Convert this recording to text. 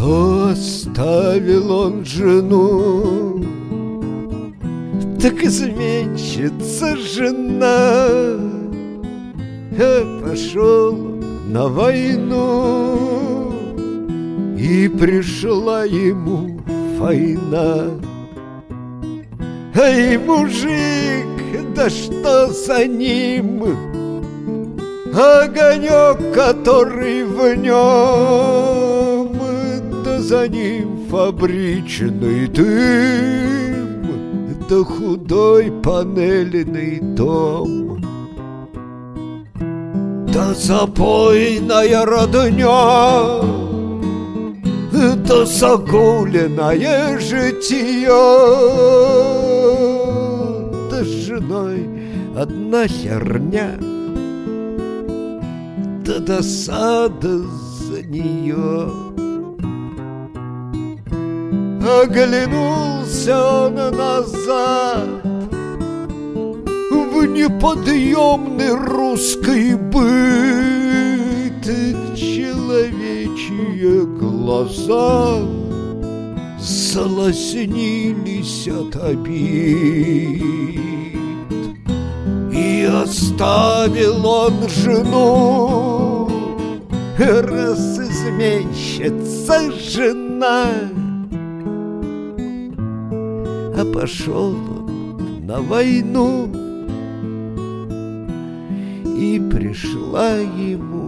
То оставил он жену, так изменщица жена, пошел на войну, и пришла ему война. Эй, мужик, да что за ним? Огонек, который в нем, да за ним фабричный дым, да худой панельный дом, да запойная родня, да загуленное житье, да с женой одна херня, да досада за нее. Оглянулся он назад в неподъемный русский быт, человечьи глаза залоснились от обид. И оставил он жену, раз изменщица жена, а пошел он на войну, и пришла ему